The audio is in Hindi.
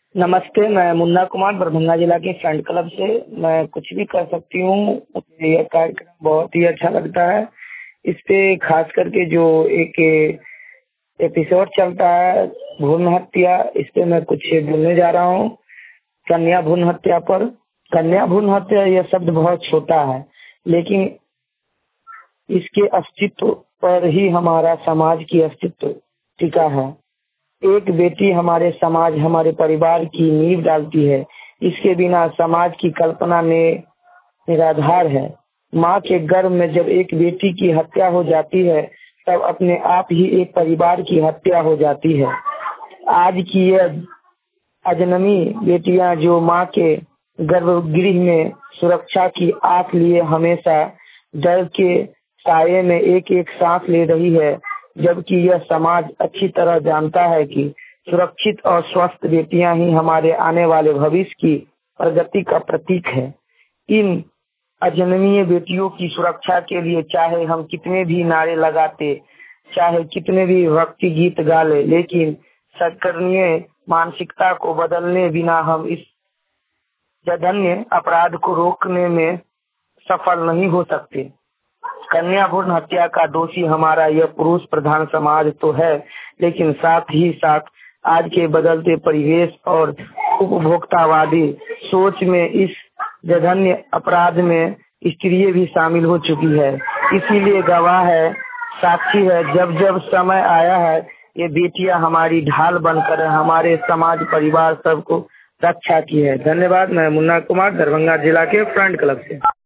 नमस्ते, मैं मुन्ना कुमार दरभंगा जिला के फ्रेंड क्लब से। मैं कुछ भी कर सकती हूँ। मुझे यह कार्यक्रम बहुत ही अच्छा लगता है। इस पे खास करके जो एक एपिसोड चलता है भ्रूण हत्या, इस पे मैं कुछ बोलने जा रहा हूँ। कन्या भ्रूण हत्या पर। कन्या भ्रूण हत्या यह शब्द बहुत छोटा है, लेकिन इसके अस्तित्व पर ही हमारा समाज की अस्तित्व टिका है। एक बेटी हमारे समाज, हमारे परिवार की नींव डालती है। इसके बिना समाज की कल्पना में निराधार है। माँ के गर्भ में जब एक बेटी की हत्या हो जाती है, तब अपने आप ही एक परिवार की हत्या हो जाती है। आज की यह अजनबी बेटियां जो माँ के गर्भगृह में सुरक्षा की आस लिए हमेशा डर के साये में एक एक सांस ले रही है, जबकि यह समाज अच्छी तरह जानता है कि सुरक्षित और स्वस्थ बेटियां ही हमारे आने वाले भविष्य की प्रगति का प्रतीक है। इन अजनबी बेटियों की सुरक्षा के लिए चाहे हम कितने भी नारे लगाते, चाहे कितने भी भक्ति गीत गा ले, लेकिन सरकरणीय मानसिकता को बदलने बिना हम इस जघन्य अपराध को रोकने में सफल नहीं हो सकते। कन्या भ्रूण हत्या का दोषी हमारा यह पुरुष प्रधान समाज तो है, लेकिन साथ ही साथ आज के बदलते परिवेश और उपभोक्तावादी सोच में इस जघन्य अपराध में स्त्रियां भी शामिल हो चुकी है। इसीलिए गवाह है, साक्षी है, जब जब समय आया है, ये बेटियां हमारी ढाल बनकर हमारे समाज परिवार सबको रक्षा की है। धन्यवाद। मैं मुन्ना कुमार दरभंगा जिला के फ्रेंड क्लब से।